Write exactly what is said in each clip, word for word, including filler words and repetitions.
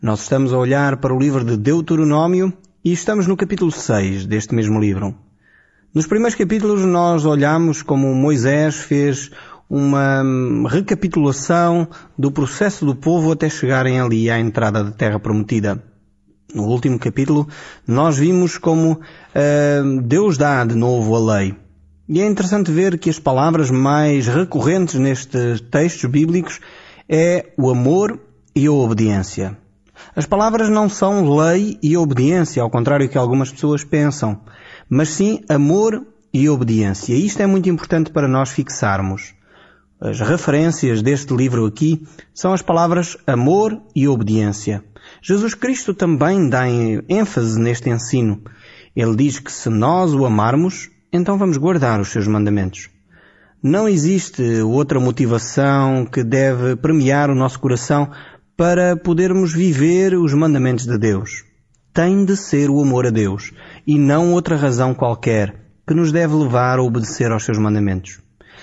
Nós estamos a olhar para o livro de Deuteronômio e estamos no capítulo seis deste mesmo livro. Nos primeiros capítulos nós olhamos como Moisés fez uma recapitulação do processo do povo até chegarem ali à entrada da Terra Prometida. No último capítulo nós vimos como uh, Deus dá de novo a lei. E é interessante ver que as palavras mais recorrentes nestes textos bíblicos é o amor e a obediência. As palavras não são lei e obediência, ao contrário do que algumas pessoas pensam, mas sim amor e obediência. E isto é muito importante para nós fixarmos. As referências deste livro aqui são as palavras amor e obediência. Jesus Cristo também dá ênfase neste ensino. Ele diz que se nós o amarmos, então vamos guardar os seus mandamentos. Não existe outra motivação que deve premiar o nosso coração para podermos viver os mandamentos de Deus. Tem de ser o amor a Deus e não outra razão qualquer que nos deve levar a obedecer aos seus mandamentos.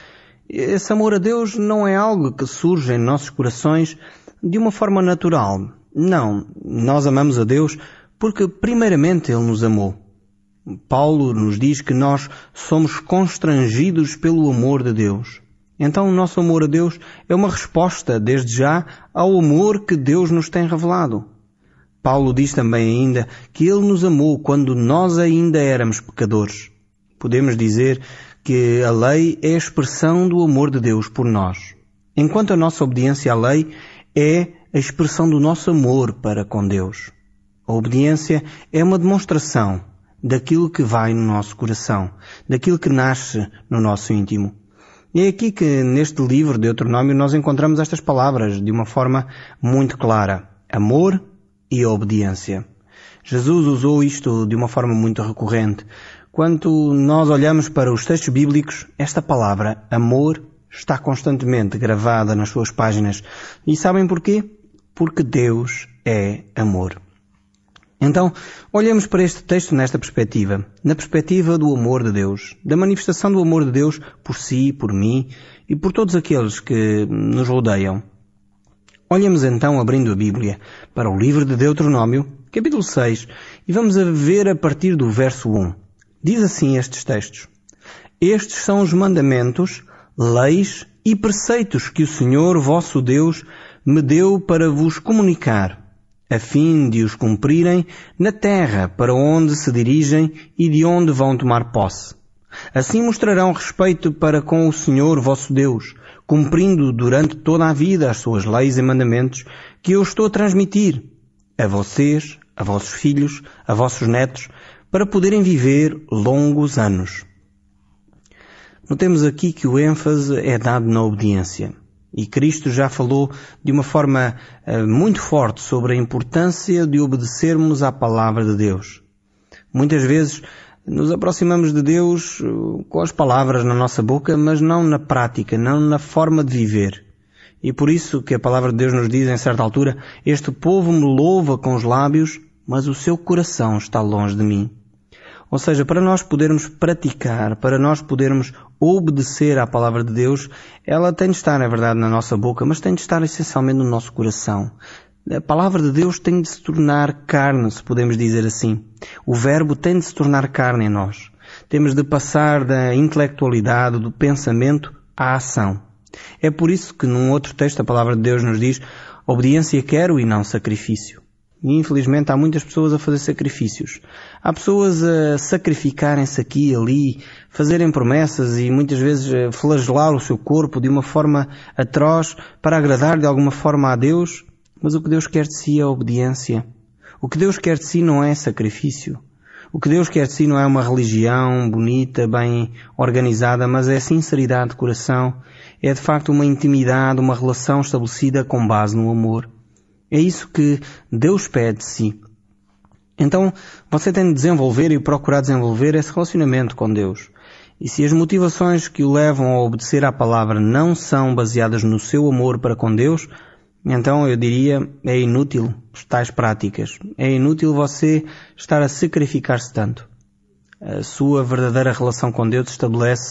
Esse amor a Deus não é algo que surge em nossos corações de uma forma natural. Não, nós amamos a Deus porque primeiramente Ele nos amou. Paulo nos diz que nós somos constrangidos pelo amor de Deus. Então o nosso amor a Deus é uma resposta, desde já, ao amor que Deus nos tem revelado. Paulo diz também ainda que Ele nos amou quando nós ainda éramos pecadores. Podemos dizer que a lei é a expressão do amor de Deus por nós, enquanto a nossa obediência à lei é a expressão do nosso amor para com Deus. A obediência é uma demonstração daquilo que vai no nosso coração, daquilo que nasce no nosso íntimo. E é aqui que neste livro de Deuteronômio nós encontramos estas palavras de uma forma muito clara. Amor e obediência. Jesus usou isto de uma forma muito recorrente. Quando nós olhamos para os textos bíblicos, esta palavra, amor, está constantemente gravada nas suas páginas. E sabem porquê? Porque Deus é amor. Então, olhamos para este texto nesta perspectiva, na perspectiva do amor de Deus, da manifestação do amor de Deus por si, por mim e por todos aqueles que nos rodeiam. Olhemos então, abrindo a Bíblia, para o livro de Deuteronômio, capítulo seis, e vamos a ver a partir do verso um. Diz assim estes textos: Estes são os mandamentos, leis e preceitos que o Senhor vosso Deus me deu para vos comunicar, a fim de os cumprirem na terra para onde se dirigem e de onde vão tomar posse. Assim mostrarão respeito para com o Senhor vosso Deus, cumprindo durante toda a vida as suas leis e mandamentos que eu estou a transmitir a vocês, a vossos filhos, a vossos netos, para poderem viver longos anos. Notemos aqui que o ênfase é dado na obediência. E Cristo já falou de uma forma uh, muito forte sobre a importância de obedecermos à palavra de Deus. Muitas vezes nos aproximamos de Deus uh, com as palavras na nossa boca, mas não na prática, não na forma de viver. E por isso que a palavra de Deus nos diz em certa altura: Este povo me louva com os lábios, mas o seu coração está longe de mim. Ou seja, para nós podermos praticar, para nós podermos obedecer à palavra de Deus, ela tem de estar, é verdade, na nossa boca, mas tem de estar essencialmente no nosso coração. A palavra de Deus tem de se tornar carne, se podemos dizer assim. O verbo tem de se tornar carne em nós. Temos de passar da intelectualidade, do pensamento, à ação. É por isso que num outro texto a palavra de Deus nos diz: obediência quero e não sacrifício. E infelizmente há muitas pessoas a fazer sacrifícios. Há pessoas a sacrificarem-se aqui e ali, fazerem promessas e muitas vezes flagelar o seu corpo de uma forma atroz para agradar de alguma forma a Deus. Mas o que Deus quer de si é obediência. O que Deus quer de si não é sacrifício. O que Deus quer de si não é uma religião bonita, bem organizada, mas é sinceridade de coração. É de facto uma intimidade, uma relação estabelecida com base no amor. É isso que Deus pede de si. Então, você tem de desenvolver e procurar desenvolver esse relacionamento com Deus. E se as motivações que o levam a obedecer à palavra não são baseadas no seu amor para com Deus, então eu diria, é inútil tais práticas. É inútil você estar a sacrificar-se tanto. A sua verdadeira relação com Deus estabelece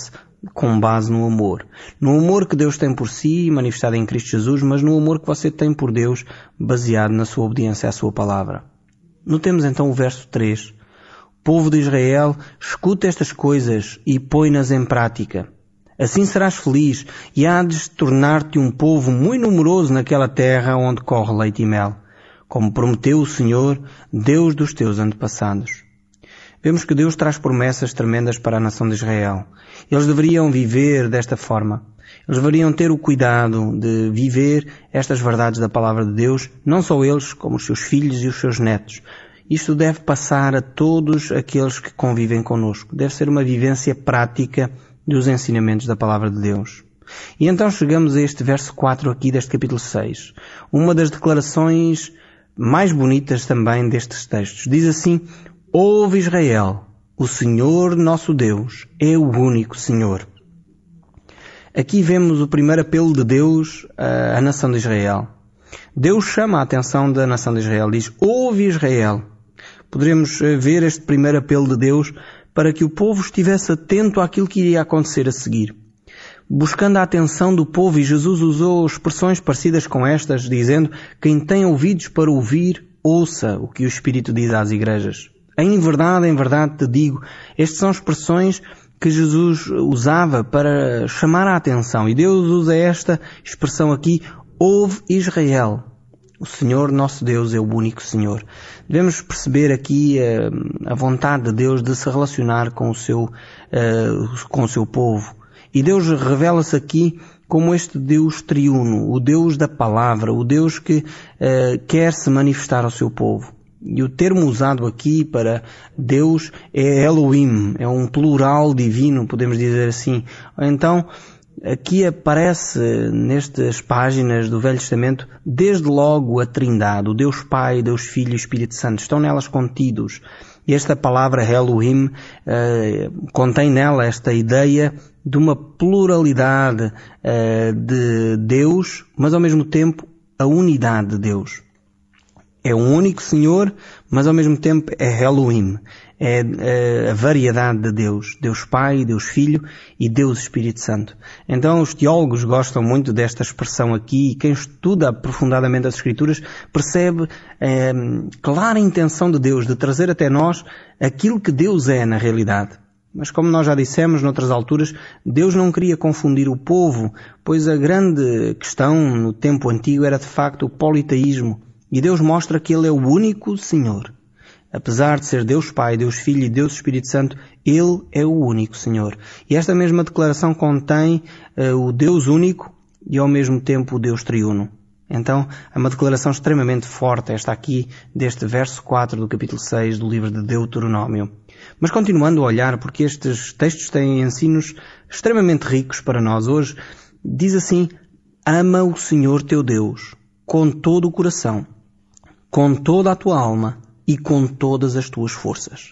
com base no amor. No amor que Deus tem por si, manifestado em Cristo Jesus, mas no amor que você tem por Deus, baseado na sua obediência à sua palavra. Notemos então o verso três. Povo de Israel, escuta estas coisas e põe-nas em prática. Assim serás feliz e hás de tornar-te um povo muito numeroso naquela terra onde corre leite e mel, como prometeu o Senhor, Deus dos teus antepassados. Vemos que Deus traz promessas tremendas para a nação de Israel. Eles deveriam viver desta forma. Eles deveriam ter o cuidado de viver estas verdades da palavra de Deus, não só eles, como os seus filhos e os seus netos. Isto deve passar a todos aqueles que convivem conosco. Deve ser uma vivência prática dos ensinamentos da palavra de Deus. E então chegamos a este verso quatro aqui deste capítulo seis. Uma das declarações mais bonitas também destes textos. Diz assim: Ouve Israel, o Senhor nosso Deus é o único Senhor. Aqui vemos o primeiro apelo de Deus à nação de Israel. Deus chama a atenção da nação de Israel. Diz: Ouve Israel. Poderemos ver este primeiro apelo de Deus para que o povo estivesse atento àquilo que iria acontecer a seguir. Buscando a atenção do povo, e Jesus usou expressões parecidas com estas, dizendo: Quem tem ouvidos para ouvir, ouça o que o Espírito diz às igrejas. Em verdade, em verdade te digo, estas são expressões que Jesus usava para chamar a atenção. E Deus usa esta expressão aqui: Ouve Israel. O Senhor nosso Deus é o único Senhor. Devemos perceber aqui a, a vontade de Deus de se relacionar com o seu, uh, com o seu povo. E Deus revela-se aqui como este Deus triuno, o Deus da palavra, o Deus que uh, quer se manifestar ao seu povo. E o termo usado aqui para Deus é Elohim, é um plural divino, podemos dizer assim. Então, aqui aparece nestas páginas do Velho Testamento desde logo a Trindade, o Deus Pai, Deus Filho e Espírito Santo, estão nelas contidos. E esta palavra Elohim eh, contém nela esta ideia de uma pluralidade eh, de Deus, mas ao mesmo tempo a unidade de Deus. É um único Senhor, mas ao mesmo tempo é Elohim. É, é a variedade de Deus. Deus Pai, Deus Filho e Deus Espírito Santo. Então os teólogos gostam muito desta expressão aqui, e quem estuda aprofundadamente as Escrituras percebe é, clara intenção de Deus de trazer até nós aquilo que Deus é na realidade. Mas como nós já dissemos noutras alturas, Deus não queria confundir o povo, pois a grande questão no tempo antigo era de facto o politeísmo. E Deus mostra que Ele é o único Senhor. Apesar de ser Deus Pai, Deus Filho e Deus Espírito Santo, Ele é o único Senhor. E esta mesma declaração contém uh, o Deus único e ao mesmo tempo o Deus triuno. Então, é uma declaração extremamente forte esta aqui deste verso quatro do capítulo seis do livro de Deuteronômio. Mas continuando a olhar, porque estes textos têm ensinos extremamente ricos para nós hoje, diz assim: Ama o Senhor teu Deus com todo o coração, com toda a tua alma e com todas as tuas forças.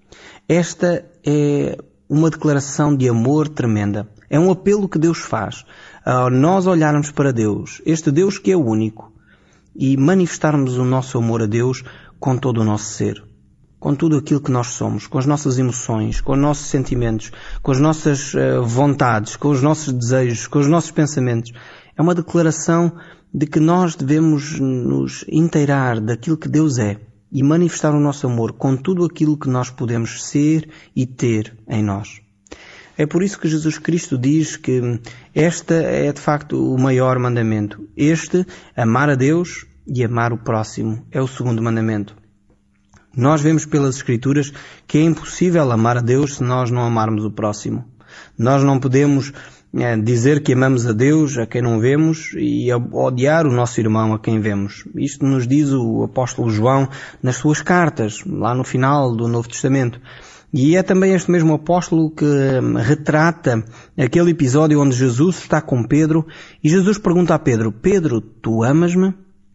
Esta é uma declaração de amor tremenda. É um apelo que Deus faz ao nós olharmos para Deus, este Deus que é o único, e manifestarmos o nosso amor a Deus com todo o nosso ser, com tudo aquilo que nós somos, com as nossas emoções, com os nossos sentimentos, com as nossas uh, vontades, com os nossos desejos, com os nossos pensamentos. É uma declaração de que nós devemos nos inteirar daquilo que Deus é e manifestar o nosso amor com tudo aquilo que nós podemos ser e ter em nós. É por isso que Jesus Cristo diz que esta é de facto o maior mandamento. Este, amar a Deus e amar o próximo, é o segundo mandamento. Nós vemos pelas Escrituras que é impossível amar a Deus se nós não amarmos o próximo. Nós não podemos é, dizer que amamos a Deus a quem não vemos e odiar o nosso irmão a quem vemos. Isto nos diz o apóstolo João nas suas cartas, lá no final do Novo Testamento. E é também este mesmo apóstolo que retrata aquele episódio onde Jesus está com Pedro e Jesus pergunta a Pedro: Pedro, tu amas-me?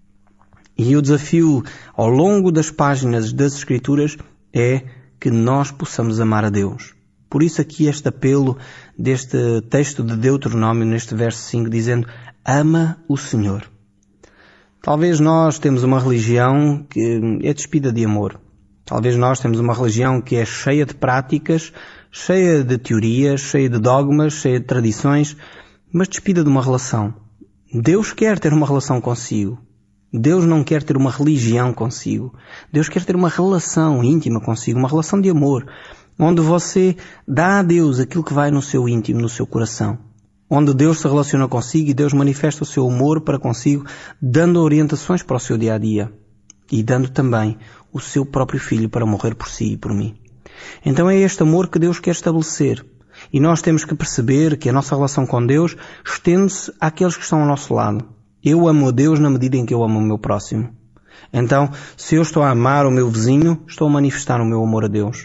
E o desafio ao longo das páginas das Escrituras é que nós possamos amar a Deus. Por isso aqui este apelo deste texto de Deuteronômio, neste verso cinco, dizendo: ama o Senhor. Talvez nós temos uma religião que é despida de amor. Talvez nós temos uma religião que é cheia de práticas cheia de teorias, cheia de dogmas, cheia de tradições, mas despida de uma relação. Deus quer ter uma relação consigo. Deus não quer ter uma religião consigo. Deus quer ter uma relação íntima consigo, uma relação de amor, onde você dá a Deus aquilo que vai no seu íntimo, no seu coração. Onde Deus se relaciona consigo e Deus manifesta o seu amor para consigo, dando orientações para o seu dia-a-dia e dando também o seu próprio Filho para morrer por si e por mim. Então é este amor que Deus quer estabelecer. E nós temos que perceber que a nossa relação com Deus estende-se àqueles que estão ao nosso lado. Eu amo a Deus na medida em que eu amo o meu próximo. Então, se eu estou a amar o meu vizinho, estou a manifestar o meu amor a Deus.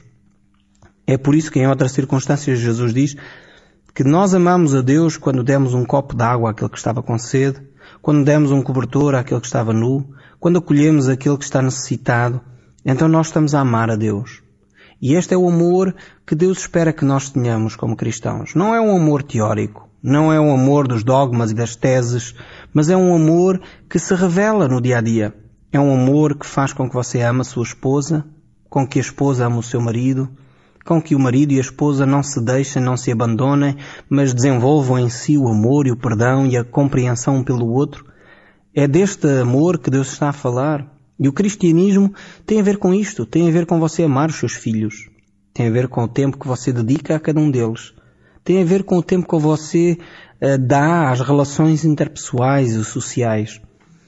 É por isso que em outras circunstâncias Jesus diz que nós amamos a Deus quando demos um copo de água àquele que estava com sede, quando demos um cobertor àquele que estava nu, quando acolhemos aquele que está necessitado. Então nós estamos a amar a Deus. E este é o amor que Deus espera que nós tenhamos como cristãos. Não é um amor teórico, não é um amor dos dogmas e das teses, mas é um amor que se revela no dia-a-dia. É um amor que faz com que você ame a sua esposa, com que a esposa ame o seu marido, com que o marido e a esposa não se deixem, não se abandonem, mas desenvolvam em si o amor e o perdão e a compreensão um pelo outro. É deste amor que Deus está a falar. E o cristianismo tem a ver com isto, tem a ver com você amar os seus filhos, tem a ver com o tempo que você dedica a cada um deles, tem a ver com o tempo que você uh, dá às relações interpessoais e sociais.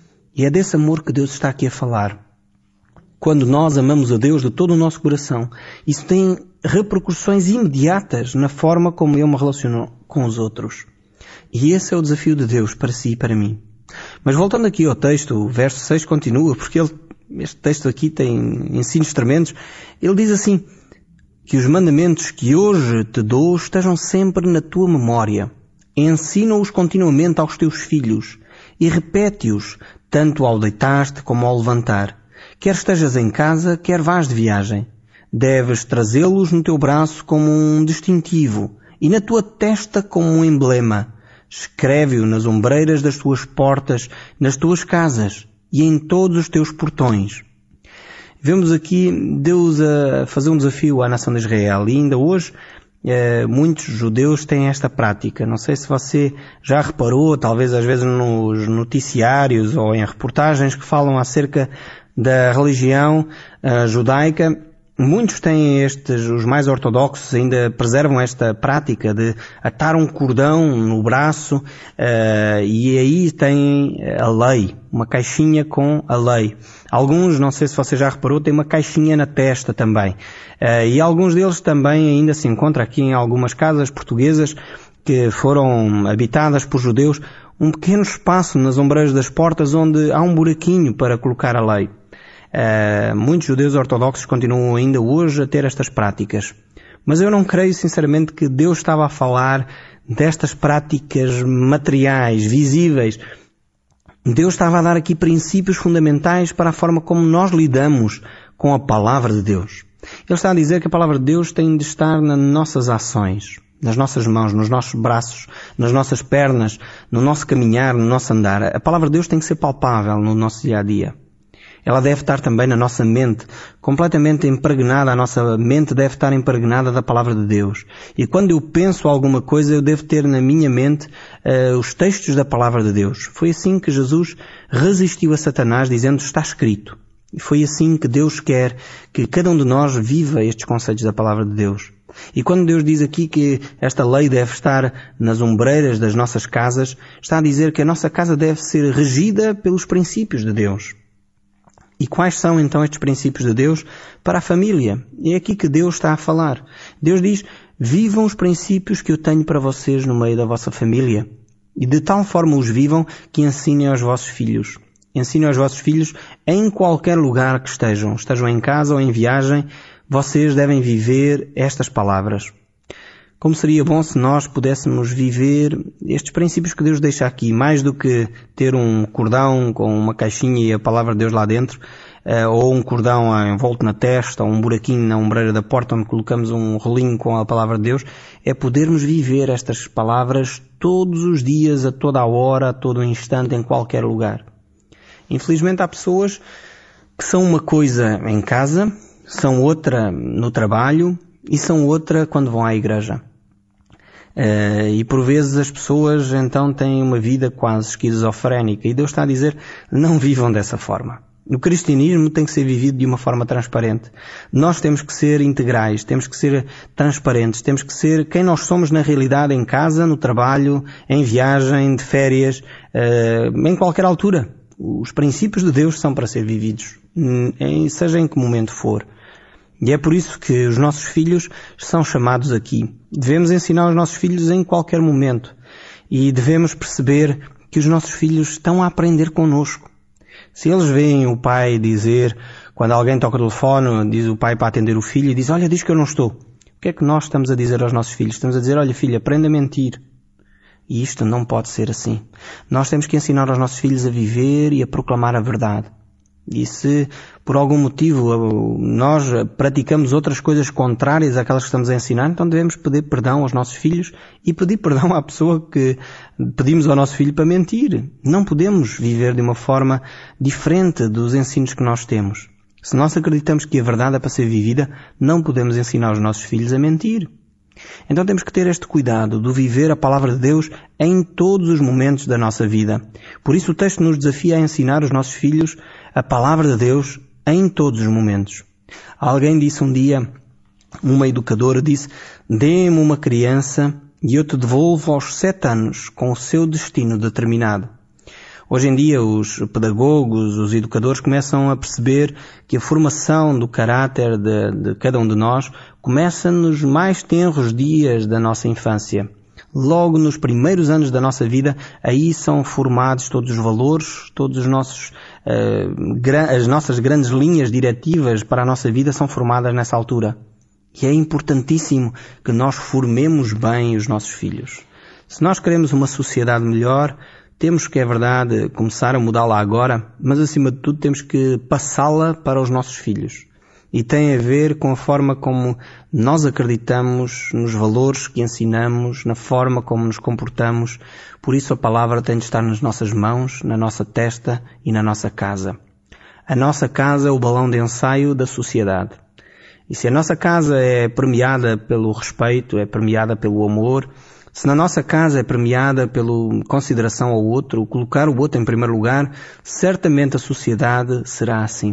E é desse amor que Deus está aqui a falar. Quando nós amamos a Deus de todo o nosso coração, isso tem repercussões imediatas na forma como eu me relaciono com os outros. E esse é o desafio de Deus para si e para mim. Mas voltando aqui ao texto, o verso seis continua, porque ele, este texto aqui tem ensinos tremendos. Ele diz assim, que os mandamentos que hoje te dou estejam sempre na tua memória. Ensina-os continuamente aos teus filhos e repete-os, tanto ao deitar-te como ao levantar. Quer estejas em casa, quer vás de viagem. Deves trazê-los no teu braço como um distintivo e na tua testa como um emblema. Escreve-o nas ombreiras das tuas portas, nas tuas casas e em todos os teus portões. Vemos aqui Deus a fazer um desafio à nação de Israel. E ainda hoje eh, muitos judeus têm esta prática. Não sei se você já reparou, talvez às vezes nos noticiários ou em reportagens que falam acerca da religião uh, judaica. Muitos têm estes, os mais ortodoxos ainda preservam esta prática de atar um cordão no braço uh, e aí têm a lei, uma caixinha com a lei. Alguns, não sei se você já reparou, têm uma caixinha na testa também. Uh, e alguns deles também ainda se encontram aqui em algumas casas portuguesas que foram habitadas por judeus, um pequeno espaço nas ombreiras das portas onde há um buraquinho para colocar a lei. Uh, muitos judeus ortodoxos continuam ainda hoje a ter estas práticas. Mas eu não creio sinceramente que Deus estava a falar destas práticas materiais, visíveis. Deus estava a dar aqui princípios fundamentais para a forma como nós lidamos com a palavra de Deus. Ele está a dizer que a palavra de Deus tem de estar nas nossas ações, nas nossas mãos, nos nossos braços, nas nossas pernas, no nosso caminhar, no nosso andar. A palavra de Deus tem que ser palpável no nosso dia-a-dia. Ela deve estar também na nossa mente, completamente impregnada, a nossa mente deve estar impregnada da palavra de Deus. E quando eu penso alguma coisa, eu devo ter na minha mente uh, os textos da palavra de Deus. Foi assim que Jesus resistiu a Satanás, dizendo, está escrito. E foi assim que Deus quer que cada um de nós viva estes conceitos da palavra de Deus. E quando Deus diz aqui que esta lei deve estar nas ombreiras das nossas casas, está a dizer que a nossa casa deve ser regida pelos princípios de Deus. E quais são então estes princípios de Deus para a família? É aqui que Deus está a falar. Deus diz, vivam os princípios que eu tenho para vocês no meio da vossa família. E de tal forma os vivam que ensinem aos vossos filhos. Ensinem aos vossos filhos em qualquer lugar que estejam. Estejam em casa ou em viagem, vocês devem viver estas palavras. Como seria bom se nós pudéssemos viver estes princípios que Deus deixa aqui, mais do que ter um cordão com uma caixinha e a palavra de Deus lá dentro, ou um cordão envolto na testa, ou um buraquinho na ombreira da porta onde colocamos um rolinho com a palavra de Deus, é podermos viver estas palavras todos os dias, a toda a hora, a todo o instante, em qualquer lugar. Infelizmente há pessoas que são uma coisa em casa, são outra no trabalho, e são outra quando vão à igreja. Uh, e por vezes as pessoas então têm uma vida quase esquizofrénica, e Deus está a dizer, não vivam dessa forma. O cristianismo tem que ser vivido de uma forma transparente. Nós temos que ser integrais, temos que ser transparentes, temos que ser quem nós somos na realidade, em casa, no trabalho, em viagem, de férias, uh, em qualquer altura. Os princípios de Deus são para ser vividos, em, seja em que momento for. E é por isso que os nossos filhos são chamados aqui. Devemos ensinar os nossos filhos em qualquer momento. E devemos perceber que os nossos filhos estão a aprender connosco. Se eles veem o pai dizer, quando alguém toca o telefone, diz o pai para atender o filho e diz, olha, diz que eu não estou. O que é que nós estamos a dizer aos nossos filhos? Estamos a dizer, olha filho, aprenda a mentir. E isto não pode ser assim. Nós temos que ensinar aos nossos filhos a viver e a proclamar a verdade. E se por algum motivo nós praticamos outras coisas contrárias àquelas que estamos a ensinar, então devemos pedir perdão aos nossos filhos e pedir perdão à pessoa que pedimos ao nosso filho para mentir. Não podemos viver de uma forma diferente dos ensinos que nós temos. Se nós acreditamos que a verdade é para ser vivida, não podemos ensinar os nossos filhos a mentir. Então temos que ter este cuidado de viver a palavra de Deus em todos os momentos da nossa vida. Por isso o texto nos desafia a ensinar os nossos filhos a palavra de Deus em todos os momentos. Alguém disse um dia, uma educadora disse, dê-me uma criança e eu te devolvo aos sete anos com o seu destino determinado. Hoje em dia os pedagogos, os educadores começam a perceber que a formação do caráter de, de cada um de nós começa nos mais tenros dias da nossa infância. Logo nos primeiros anos da nossa vida, aí são formados todos os valores, todos os nossos, uh, as nossas grandes linhas diretivas para a nossa vida são formadas nessa altura. E é importantíssimo que nós formemos bem os nossos filhos. Se nós queremos uma sociedade melhor, temos que, é verdade, começar a mudá-la agora, mas acima de tudo temos que passá-la para os nossos filhos. E tem a ver com a forma como nós acreditamos, nos valores que ensinamos, na forma como nos comportamos. Por isso a palavra tem de estar nas nossas mãos, na nossa testa e na nossa casa. A nossa casa é o balão de ensaio da sociedade. E se a nossa casa é premiada pelo respeito, é premiada pelo amor, se na nossa casa é premiada pela consideração ao outro, colocar o outro em primeiro lugar, certamente a sociedade será assim.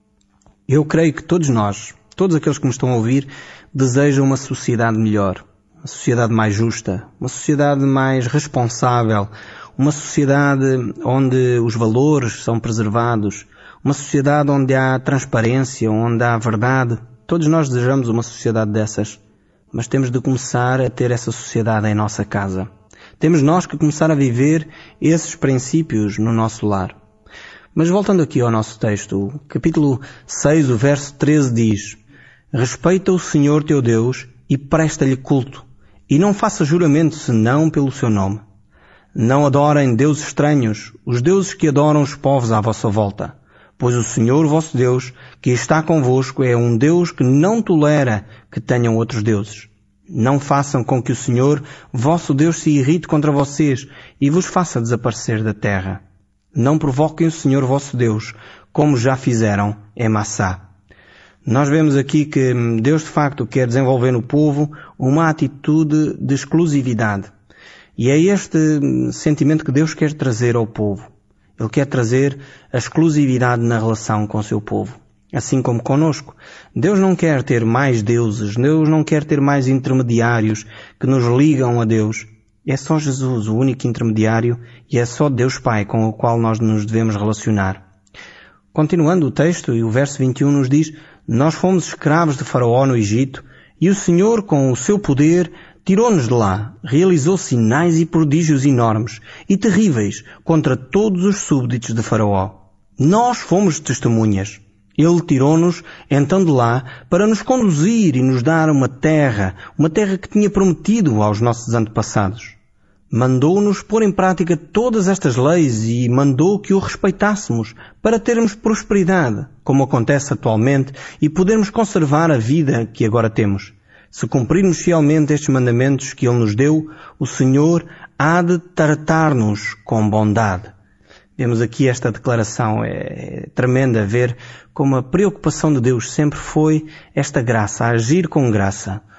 Eu creio que todos nós, todos aqueles que me estão a ouvir, desejam uma sociedade melhor, uma sociedade mais justa, uma sociedade mais responsável, uma sociedade onde os valores são preservados, uma sociedade onde há transparência, onde há verdade. Todos nós desejamos uma sociedade dessas. Mas temos de começar a ter essa sociedade em nossa casa. Temos nós que começar a viver esses princípios no nosso lar. Mas voltando aqui ao nosso texto, o capítulo seis, o verso treze diz, respeita o Senhor teu Deus e presta-lhe culto, e não faça juramento senão pelo seu nome. Não adorem deuses estranhos, os deuses que adoram os povos à vossa volta. Pois o Senhor vosso Deus, que está convosco, é um Deus que não tolera que tenham outros deuses. Não façam com que o Senhor vosso Deus se irrite contra vocês e vos faça desaparecer da terra. Não provoquem o Senhor vosso Deus, como já fizeram em Massá. Nós vemos aqui que Deus de facto quer desenvolver no povo uma atitude de exclusividade. E é este sentimento que Deus quer trazer ao povo. Ele quer trazer a exclusividade na relação com o seu povo, assim como conosco. Deus não quer ter mais deuses, Deus não quer ter mais intermediários que nos ligam a Deus. É só Jesus, o único intermediário, e é só Deus Pai com o qual nós nos devemos relacionar. Continuando o texto, e o verso vinte e um nos diz, nós fomos escravos de Faraó no Egito, e o Senhor, com o seu poder, tirou-nos de lá, realizou sinais e prodígios enormes e terríveis contra todos os súbditos de Faraó. Nós fomos testemunhas. Ele tirou-nos então de lá para nos conduzir e nos dar uma terra, uma terra que tinha prometido aos nossos antepassados. Mandou-nos pôr em prática todas estas leis e mandou que o respeitássemos para termos prosperidade, como acontece atualmente, e podermos conservar a vida que agora temos. Se cumprirmos fielmente estes mandamentos que Ele nos deu, o Senhor há de tratar-nos com bondade. Vemos aqui esta declaração, é tremenda ver como a preocupação de Deus sempre foi esta graça, agir com graça.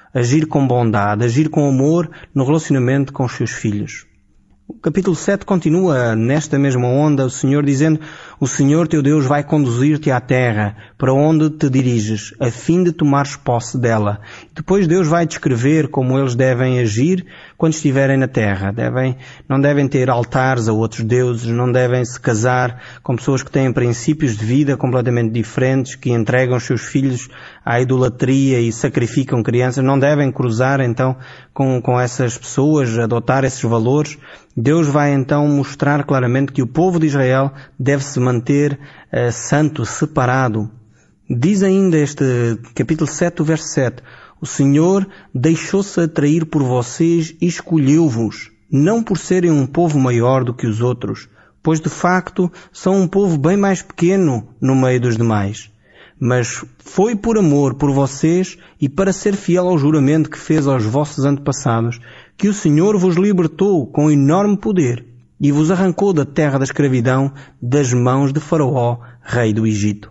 agir com bondade, agir com amor no relacionamento com os seus filhos. O capítulo sete continua nesta mesma onda, o Senhor dizendo: o Senhor teu Deus vai conduzir-te à terra, para onde te diriges, a fim de tomares posse dela. Depois Deus vai descrever como eles devem agir quando estiverem na terra. Devem, não devem ter altares a outros deuses, não devem se casar com pessoas que têm princípios de vida completamente diferentes, que entregam os seus filhos à idolatria e sacrificam crianças. Não devem cruzar então com, com essas pessoas, adotar esses valores. Deus vai então mostrar claramente que o povo de Israel deve se manter uh, santo, separado. Diz ainda este capítulo sete, verso sete: o Senhor deixou-se atrair por vocês e escolheu-vos, não por serem um povo maior do que os outros, pois de facto são um povo bem mais pequeno no meio dos demais. Mas foi por amor por vocês e para ser fiel ao juramento que fez aos vossos antepassados, que o Senhor vos libertou com enorme poder e vos arrancou da terra da escravidão, das mãos de Faraó, rei do Egito.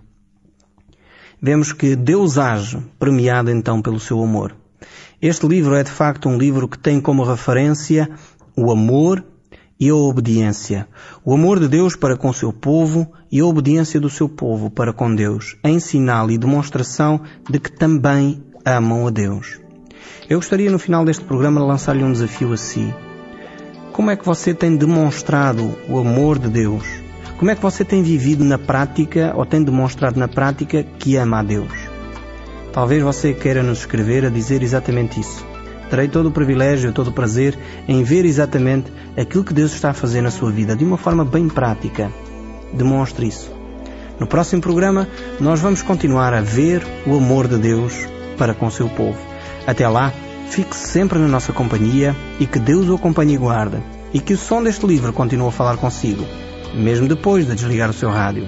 Vemos que Deus age, premiado então pelo seu amor. Este livro é de facto um livro que tem como referência o amor e a obediência. O amor de Deus para com o seu povo e a obediência do seu povo para com Deus, em sinal e demonstração de que também amam a Deus. Eu gostaria no final deste programa de lançar-lhe um desafio a si. Como é que você tem demonstrado o amor de Deus? Como é que você tem vivido na prática ou tem demonstrado na prática que ama a Deus? Talvez você queira nos escrever a dizer exatamente isso. Terei todo o privilégio, todo o prazer em ver exatamente aquilo que Deus está a fazer na sua vida, de uma forma bem prática. Demonstre isso. No próximo programa, nós vamos continuar a ver o amor de Deus para com o seu povo. Até lá, fique sempre na nossa companhia e que Deus o acompanhe e guarde. E que o som deste livro continue a falar consigo, mesmo depois de desligar o seu rádio.